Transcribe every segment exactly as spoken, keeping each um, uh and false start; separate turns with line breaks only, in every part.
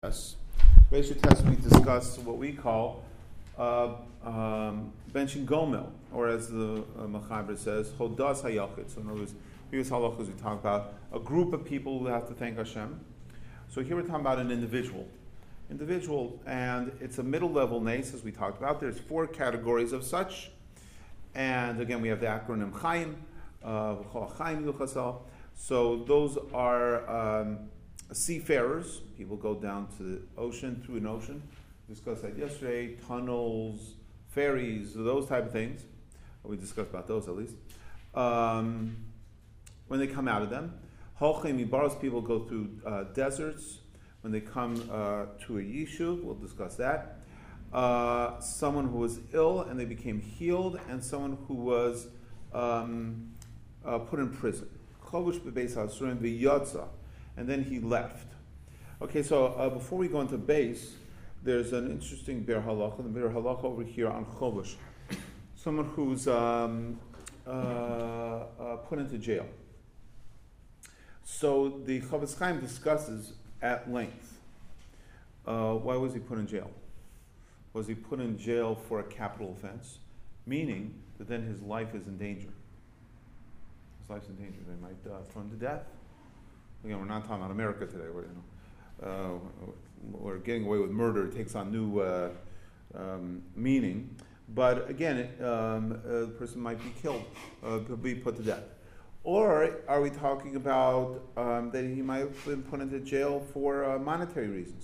Yes. Ratio test, we discuss what we call uh, um, benching gomel, or as the uh, Mechaber says, hodas hayachid. So in other words, previous halachas we talk about a group of people who have to thank Hashem. So here we're talking about an individual. Individual, and it's a middle level nace, as we talked about. There's four categories of such. And again, we have the acronym Chaim, uh, Chaim Yuchasal. So those are um, seafarers. People go down to the ocean, through an ocean. We discussed that yesterday. Tunnels, ferries, those type of things. We discussed about those at least. Um, when they come out of them. Holchim Ibaros, people go through uh, deserts. When they come uh, to a yishuv, we'll discuss that. Uh, someone who was ill and they became healed, and someone who was um, uh, put in prison. Chovush bebeis hasurim v'yotza, and then he left. Okay, so uh, before we go into base, there's an interesting ber halacha. The ber halacha over here on chovush, someone who's um, uh, uh, put into jail. So the Chofetz Chaim discusses at length uh, why was he put in jail. Was he put in jail for a capital offense, meaning that then his life is in danger? His life's in danger. They might uh, throw him to death. Again, we're not talking about America today. We're, you know, uh, we're getting away with murder. It takes on new uh, um, meaning. But again, it, um, uh, the person might be killed, uh, be put to death. Or are we talking about um, that he might have been put into jail for uh, monetary reasons?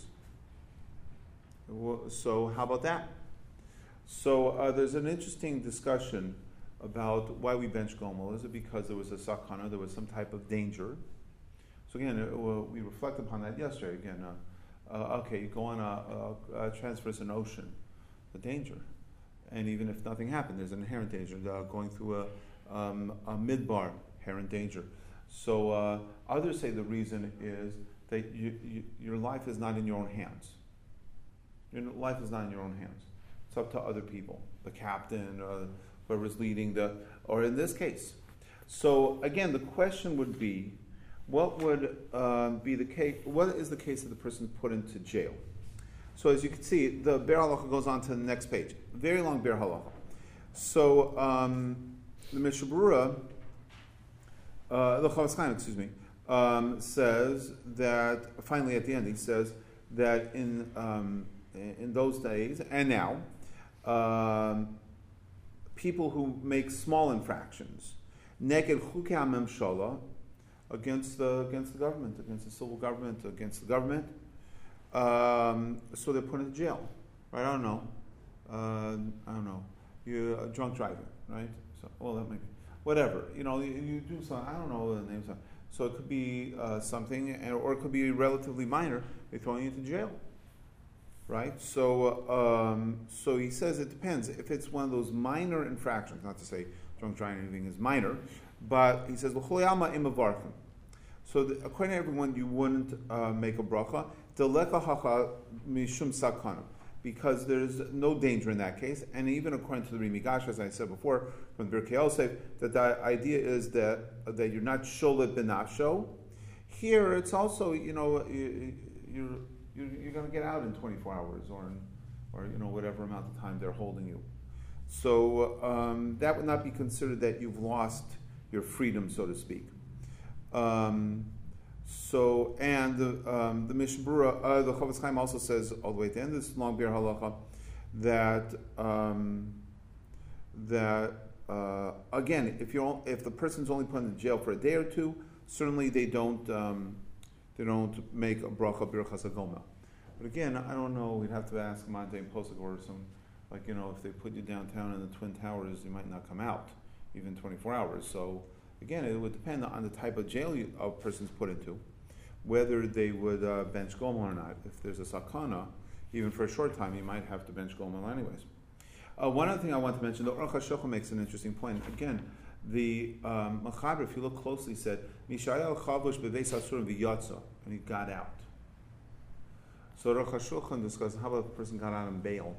So how about that? So uh, there's an interesting discussion about why we bench gomel. Is it because there was a sakana, there was some type of danger? So again, uh, we reflected upon that yesterday. Again, uh, uh, okay, you go on a, a, a transverse an ocean, the danger. And even if nothing happened, there's an inherent danger. Uh, going through a, um, a midbar, inherent danger. So uh, others say the reason is that you, you, your life is not in your own hands. Your life is not in your own hands. It's up to other people, the captain, or whoever's leading the, or in this case. So again, the question would be, what would uh, be the case? What is the case of the person put into jail? So as you can see, the ber halacha goes on to the next page. Very long ber halacha. So um, the Mishnah Berurah, uh, the Chofetz Chaim, excuse me, um, says that finally at the end he says that in um, in those days and now, um, people who make small infractions, neged chukei hamemshala, against the against the government, against the civil government, against the government, um, so they're put into jail, right? I don't know, uh, I don't know. You're a drunk driving, right? So, well, that might be whatever. You know, you, you do something. I don't know the names. Of, so it could be uh, something, or it could be relatively minor. They're throwing you into jail. Right, so um, so he says it depends. If it's one of those minor infractions, not to say drunk driving is minor, but he says l'choyama imavarchim. So the, according to everyone, you wouldn't uh, make a bracha deleka hacha mishum sakana, because there's no danger in that case. And even according to the Ri Migash, as I said before, from Birkei Yosef, that the idea is that that you're not sholet benafsho. Here, it's also you know you, you're. You're going to get out in twenty-four hours, or in, or you know whatever amount of time they're holding you. So um, that would not be considered that you've lost your freedom, so to speak. Um, so and the um, the Mishnah Berurah, uh, the Chofetz Chaim also says all the way at the end of this long ber halacha that um, that uh, again, if you if the person's only put in jail for a day or two, certainly they don't. Um, They don't make a bracha birchas hagomel. But again, I don't know. We'd have to ask Monte and Posek or some, like you know, if they put you downtown in the Twin Towers, you might not come out even twenty-four hours. So again, it would depend on the type of jail you, a person's put into, whether they would uh, bench gomel or not. If there's a sakana, even for a short time, you might have to bench gomel anyways. Uh, one other thing I want to mention, the Aruch HaShulchan makes an interesting point. Again, the um, Mechaber, if you look closely, said Mishael chavush beveis hasurim v'yatza, and he got out. So Aruch HaShulchan discusses how about if the person got out on bail?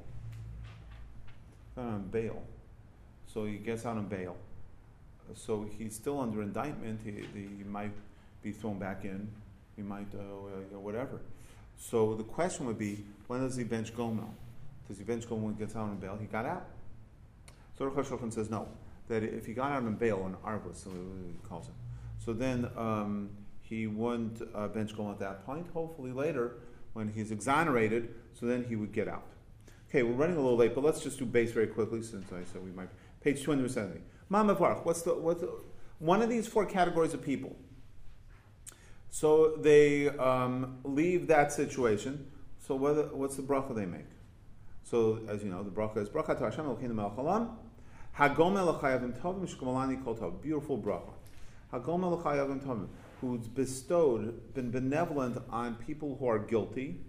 Got out on bail, so he gets out on bail. So he's still under indictment. He, he might be thrown back in. He might uh, whatever. So the question would be, when does he bench Gomel? Does he bench Gomel when he gets out on bail? He got out. So Aruch HaShulchan says no, that if he got out on bail, on arbus, so he calls it, so then um, he wouldn't uh, bench Gomel at that point. Hopefully later, when he's exonerated, so then he would get out. Okay, we're running a little late, but let's just do base very quickly since I said we might. Page two hundred seventy. Ma mevarach. What's the what's the, one of these four categories of people? So they um, leave that situation. So what, what's the bracha they make? So as you know, the bracha is bracha to Hashem Elokeinu melech haolam. Hagomel l'chayavim tovim shkamalani kol tov. Beautiful bracha. Hagomel l'chayavim tovim, who's bestowed, been benevolent on people who are guilty.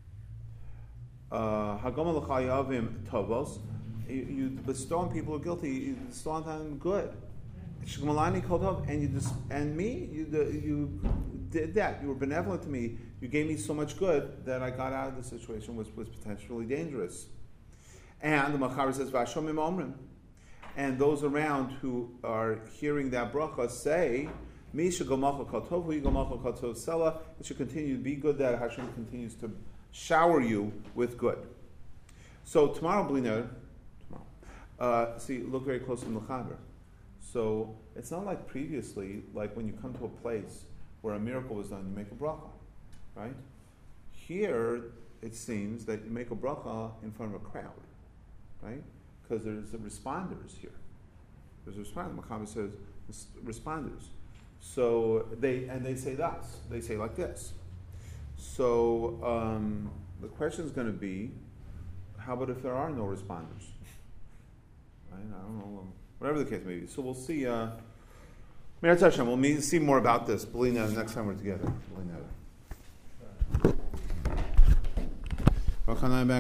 Hagomel l'chayavim tovos. You bestow on people who are guilty. You bestow on them good. Shkamalani kol tov, and you dis- and me, you you did that. You were benevolent to me. You gave me so much good that I got out of the situation was was potentially dangerous. And the Machaber says, "V'ashomim omrim," and those around who are hearing that bracha say, "Mi shegomacha kol tov, hu yigomacha kol tov sela." It should continue to be good. That Hashem continues to shower you with good. So tomorrow, Bliner, tomorrow, uh, see, look very close to the Machaber. So it's not like previously, like when you come to a place where a miracle was done, you make a bracha, right? Here, it seems that you make a bracha in front of a crowd, right? Because there's the responders here. There's a responder. Machaber says responders. So they and they say thus. They say like this. So um, the question is going to be, how about if there are no responders? Right? I don't know. Whatever the case may be. So we'll see. Uh, Meretz Hashem, we'll meet, see more about this. Believe that next time we're together. Believe that.